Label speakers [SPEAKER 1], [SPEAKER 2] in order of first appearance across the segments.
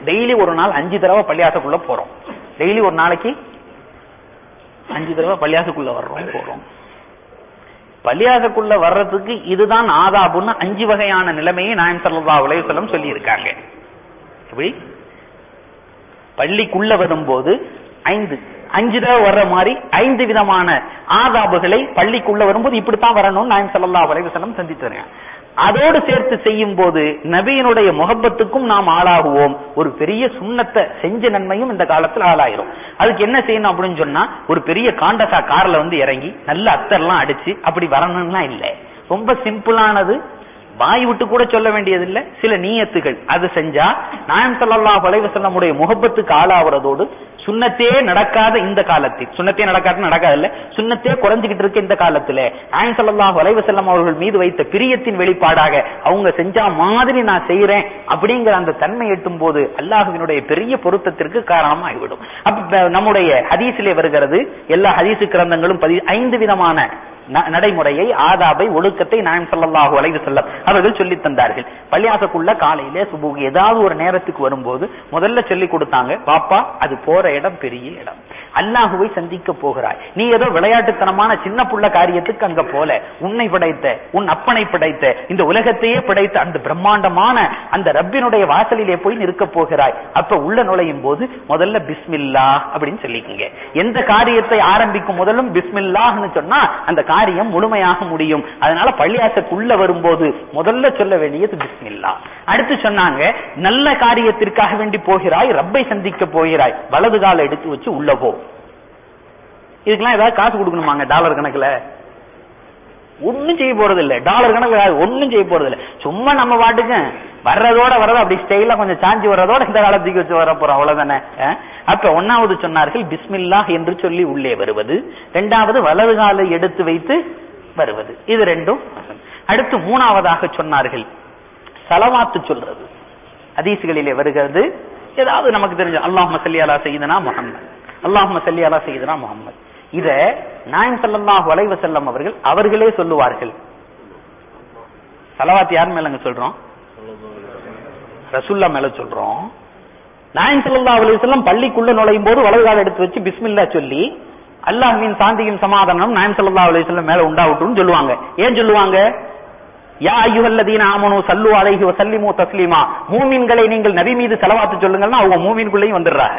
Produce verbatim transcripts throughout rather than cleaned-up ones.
[SPEAKER 1] Daily ஒரு நாள் அஞ்சு தடவை பள்ளியாசக்குள்ள போறோம். டெய்லி ஒரு நாளைக்கு அஞ்சு தடவை பள்ளியாசக்குள்ள வர்றோம் போறோம். பள்ளியாசக்குள்ள வர்றதுக்கு இதுதான் ஆதாபுன்னு அஞ்சு வகையான நிலைமையை நாயகம் ஸல்லல்லாஹு அலைஹி வஸல்லம் சொல்லி இருக்காங்க. எப்படி பள்ளிக்குள்ள வரும்போது ஐந்து அஞ்சு தடவை வர்ற மாதிரி ஐந்து விதமான ஆதாபுகளை பள்ளிக்குள்ள வரும்போது இப்படித்தான் வரணும்னு நாயகம் ஸல்லல்லாஹு அலைஹி வஸல்லம் சந்தித்தாங்க. அதோடு சேர்த்து செய்யும் போது நபியினுடைய முகப்பத்துக்கும் நாம் ஆளாகுவோம். ஒரு பெரிய சுண்ணத்தை செஞ்ச நன்மையும் இந்த காலத்தில் ஆளாயிரும். அதுக்கு என்ன செய்யணும் அப்படின்னு சொன்னா, ஒரு பெரிய காண்டசா கார்ல வந்து இறங்கி நல்ல அத்தர்லாம் அடிச்சு அப்படி வரணும்னா இல்ல. ரொம்ப சிம்பிளானது, வாய் விட்டு கூட சொல்ல வேண்டியது இல்ல, சில நீயத்துகள் அது செஞ்சா நாயகம் ஸல்லல்லாஹு அலைஹி வஸல்லமுடைய முகப்பத்துக்கு ஆளாவதோடு சுண்ணத்தே நடக்காத இந்த காலத்தில், சுண்ணத்தே நடக்காத நடக்காது இல்ல, சுண்ணத்தே குறைஞ்சிக்கிட்டு இருக்க இந்த காலத்துல நாயகம் ஸல்லல்லாஹு அலைஹி வஸல்லம் அவர்கள் மீது வைத்த பிரியத்தின் வெளிப்பாடாக அவங்க செஞ்சா மாதிரி நான் செய்யறேன் அப்படிங்கிற அந்த தன்மை எட்டும் போது அல்லாஹ்வினுடைய பெரிய பொருத்தத்திற்கு காரணமாகிவிடும். அப்ப நம்முடைய ஹதீஸிலே வருகிறது, எல்லா ஹதீஸ் கிரந்தங்களும் ஐந்து விதமான நடைமுறையை, ஆதாபை, ஒழுக்கத்தை நாயகம் ஸல்லல்லாஹு அலைஹி வஸல்லம் அவர்கள் சொல்லி தந்தார்கள். பள்ளியாசக்குள்ள காலையில சுபுகு ஏதாவது ஒரு நேரத்துக்கு வரும்போது முதல்ல சொல்லி கொடுத்தாங்க, பாப்பா அது போற இடம் பெரிய இடம், அல்லாஹுவை சந்திக்க போகிறாய், நீ ஏதோ விளையாட்டுத்தனமான சின்ன புள்ள காரியத்துக்கு அங்க போல, உன்னை படைத்த உன் அப்பனை படைத்த இந்த உலகத்தையே படைத்த அந்த பிரம்மாண்டமான அந்த ரப்பினுடைய வாசலிலே போய் நிற்க போகிறாய். அப்ப உள்ள நுழையும் போது முதல்ல பிஸ்மில்லாஹ் அப்படின்னு சொல்லிக்கங்க. எந்த காரியத்தை ஆரம்பிக்கும் முதலும் பிஸ்மில்லாஹ்னு சொன்னா அந்த காரியம் முழுமையாக முடியும். அதனால பள்ளியாசக்குள்ள வரும்போது முதல்ல சொல்ல வேண்டியது பிஸ்மில்லாஹ். அடுத்து சொன்னாங்க, நல்ல காரியத்திற்காக வேண்டி போகிறாய், ரப்பை சந்திக்க போகிறாய், வலது கால எடுத்து வச்சு உள்ள போ. இதுக்கெல்லாம் ஏதாவது காசு கொடுக்கணுமாங்க? டாலர் கணக்குல ஒன்னும் செய்ய போறது இல்ல, டாலர் கணக்கு ஒன்னும் செய்ய போறது இல்ல. சும்மா நம்ம பாட்டுக்கு வர்றதோட வர்றது அப்படி ஸ்டைலா கொஞ்சம் சாஞ்சி வர்றதோட இந்த காலத்துக்கு வச்சு வர போறோம், அவ்வளவுதானே. அப்ப ஒன்னாவது சொன்னார்கள் பிஸ்மில்லாஹ் என்று சொல்லி உள்ளே வருவது, இரண்டாவது வலது காலை எடுத்து வைத்து வருவது, இது ரெண்டும். அடுத்து மூணாவதாக சொன்னார்கள் ஸலவாத்து சொல்றது. ஹதீஸ்களிலே வருகிறது, ஏதாவது நமக்கு தெரிஞ்ச அல்லாஹும்ம ஸல்லி அலா சய்யிதனா முஹம்மத், அல்லாஹும்ம ஸல்லி அலா சய்யிதனா முஹம்மத், இத நாயகம் ஸல்லல்லாஹு அலைஹி வஸல்லம் அவர்கள் அவர்களே சொல்லுவார்கள். ஸலவாத் யார் மேலங்க சொல்றோம்? ரசூலுல்லாஹ் மேல சொல்றோம். நாயகம் ஸல்லல்லாஹு அலைஹி வஸல்லம் பள்ளிக்குள்ள நுழையும் போது வலது கால் எடுத்து வச்சு பிஸ்மில்லாஹ் சொல்லி அல்லாஹ்வின் சாந்தியும் சமாதானம் நாயகம் ஸல்லல்லாஹு அலைஹி வஸல்லம் மேல உண்டாவட்டும்னு சொல்லுவாங்க. ஏன் சொல்லுவாங்க? யா அய்யுஹல்லதீன ஆமனூ ஸல்லு அலைஹி வஸல்லிமு தஸ்லீமா, மூமின்களை நீங்கள் நபி மீது ஸலவாத் சொல்லுங்கன்னா அவங்க மூமின்குள்ளேயும் வந்துடுறாங்க.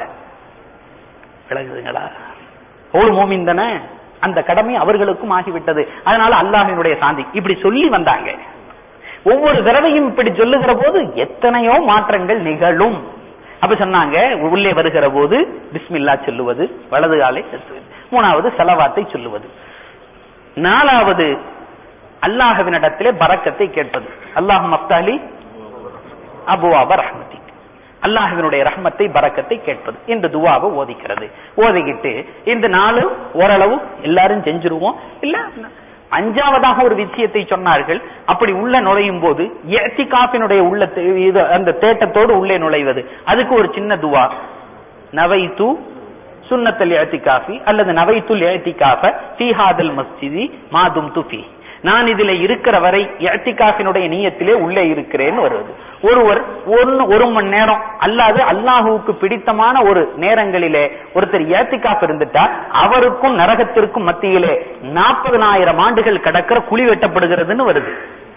[SPEAKER 1] விளங்குதுங்களா? ஒரு மூமின் தானே, அந்த கடமை அவர்களுக்கும் ஆகிவிட்டது. அதனால அல்லாஹ்வினுடைய சாந்தி இப்படி சொல்லி வந்தாங்க. ஒவ்வொரு தடவையும் இப்படி சொல்லுகிற போது எத்தனையோ மாற்றங்கள் நிகழும். அப்ப சொன்னாங்க, உள்ளே வருகிற போது பிஸ்மில்லாஹ் சொல்லுவது, வலது காலை செலுத்துவது, மூணாவது ஸலவாத்தை சொல்லுவது, நாலாவது அல்லாஹ்வினிடத்திலே பரக்கத்தை கேட்பது. அல்லாஹும்ம அஃப்தஹ்லி அபுவாப ரஹ்மத்திக், அல்லாஹ்வினுடைய ரஹ்மத்தை பரக்கத்தை கேட்பது இந்த துஆவை ஓதிக்கிறது. ஓதிக்கிட்டு இந்த நாலு ஓரளவு எல்லாரும் செஞ்சிருவோம். இல்ல அஞ்சாவதாக ஒரு விஷயத்தை சொன்னார்கள், அப்படி உள்ள நுழையும் போது இஅ்திகாஃபினுடைய உள்ள அந்த தேட்டத்தோடு உள்ளே நுழைவது, அதுக்கு ஒரு சின்ன துஆ, நவைத்து சுன்னத்துல் இஅ்திகாஃபி அல்லது நவைத்துல் இஅ்திகாஃப ஃபீ ஹாதல் மஸ்ஜிதி மா தும்து ஃபீ, நான் இதுல இருக்கிற வரை இஅ்திகாஃபினுடைய நியத்திலே உள்ளே இருக்கிறேன்னு வருவது. ஒருவர் ஒன்னு ஒரு மணி நேரம் அல்லாது அல்லாஹுவுக்கு பிடித்தமான ஒரு நேரங்களிலே ஒருத்தர் இஅ்திகாஃப் இருந்துட்டா அவருக்கும் நரகத்திற்கும் மத்தியிலே நாற்பதனாயிரம் ஆண்டுகள் கடக்கிற குழி வெட்டப்படுகிறதுன்னு வருது.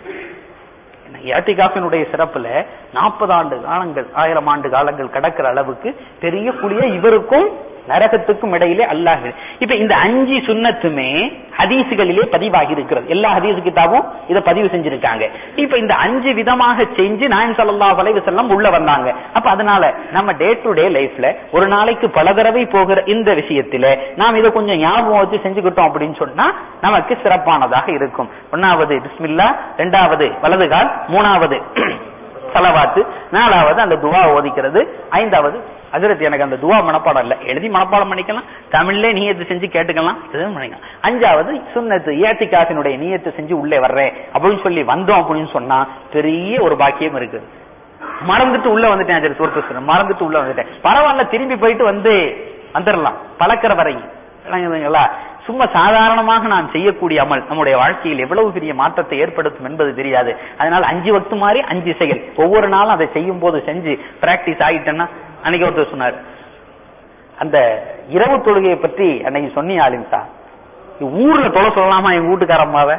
[SPEAKER 1] இஅ்திகாஃபினுடைய சிறப்புல நாற்பது ஆண்டு காலங்கள் ஆயிரம் ஆண்டு காலங்கள் கடக்கிற அளவுக்கு பெரிய குழிய இவருக்கும் நரகத்துக்கும் இடையிலே அல்லாஹ். இப்ப இந்த அஞ்சு சுன்னத்துமே ஹதீசுகளிலே பதிவாகி இருக்கிறது. எல்லா ஹதீஸ் கிதாபும் இதை பதிவு செஞ்சிருக்காங்க. இப்ப இந்த அஞ்சு விதமாக செஞ்சு நாயகம் ஸல்லல்லாஹு அலைஹி வஸல்லம் உள்ள வந்தாங்க. அப்ப அதனால நம்ம டே டு டே லைஃப்ல ஒரு நாளைக்கு பல தடவை போகிற இந்த விஷயத்தில நாம் இதை கொஞ்சம் ஞாபகம் வச்சு செஞ்சுக்கிட்டோம் அப்படின்னு சொன்னா நமக்கு சிறப்பானதாக இருக்கும். ஒன்னாவது பிஸ்மில்லாஹ், இரண்டாவது வலது கால், மூணாவது ஸலவாத், நாலாவது அந்த துஆ ஓதிக்கிறது, ஐந்தாவது ஹஜ்ரத் எனக்கு அந்த துஆ மனப்பாடம் இல்ல, எழுதி மனப்பாடம் பண்ணிக்கலாம், தமிழ்ல நியத்து செஞ்சு கேட்டுக்கலாம், அஞ்சாவது சுன்னத்து இஅ்திகாஃபினுடைய நியத்து செஞ்சு உள்ளே வர்றேன் அப்படின்னு சொல்லி வந்தோம் அப்படின்னு சொன்னா பெரிய ஒரு பாக்கியம் இருக்குது. மறந்துட்டு உள்ள வந்துட்டேன், ஒரு மறந்துட்டு உள்ள வந்துட்டேன், பரவாயில்ல திரும்பி போயிட்டு வந்து வந்துடலாம் பழக்கிற வரையும். சும்மா சாதாரணமாக நான் செய்யக்கூடிய அமல் நம்முடைய வாழ்க்கையில் எவ்வளவு பெரிய மாற்றத்தை ஏற்படுத்தும் என்பது தெரியாது. அதனால அஞ்சு வக்து மாதிரி அஞ்சு செயல் ஒவ்வொரு நாளும் அதை செய்யும் போது செஞ்சு பிராக்டிஸ் ஆகிட்டேன்னா, அன்னைக்கு ஒருத்தர் சொன்னார், அந்த இரவு தொழுகையை பற்றி அன்னைக்கு சொன்னி ஆலிம்சா, ஊர்ல தொலை சொல்லலாமா எங்க வீட்டுக்காரம்மாவை?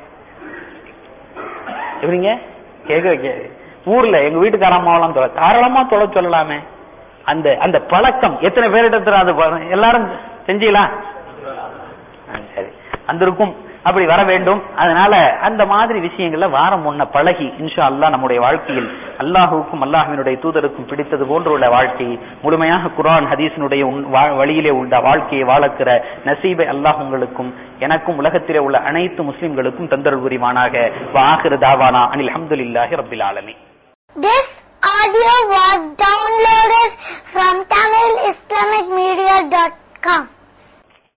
[SPEAKER 1] எப்படிங்க கேட்க வைக்க ஊர்ல எங்க வீட்டுக்காரம்மாவெல்லாம் தொலை தாராளமா தொலை சொல்லலாமே. அந்த அந்த பழக்கம் எத்தனை பேரிடத்துல அது எல்லாரும் செஞ்சீங்களா? சரி, அந்திருக்கும் அப்படி வர வேண்டும். அதனால அந்த மாதிரி விஷயங்கள்ல வாரம் ஒன்ன பழகி இன்ஷா அல்லாஹ் நம்முடைய வாழ்க்கையில் அல்லாஹுக்கும் அல்லாஹ்வினுடைய தூதருக்கும் பிடித்தது போன்ற உள்ள வாழ்க்கையை முழுமையாக குர்ஆன் ஹதீஸினுடைய வழியிலே உள்ள வாழ்க்கையை வாழக்கிற நசீபை அல்லாஹ் உங்களுக்கும் எனக்கும் உலகத்திலே உள்ள அனைத்து முஸ்லிம்களுக்கும் தந்தருள் புரிவானாக. வஆகிரு தாவானா அனில் ஹம்துலில்லாஹி ரப்பில் ஆலமீன்.
[SPEAKER 2] This audio was downloaded from tamil islamic media dot com.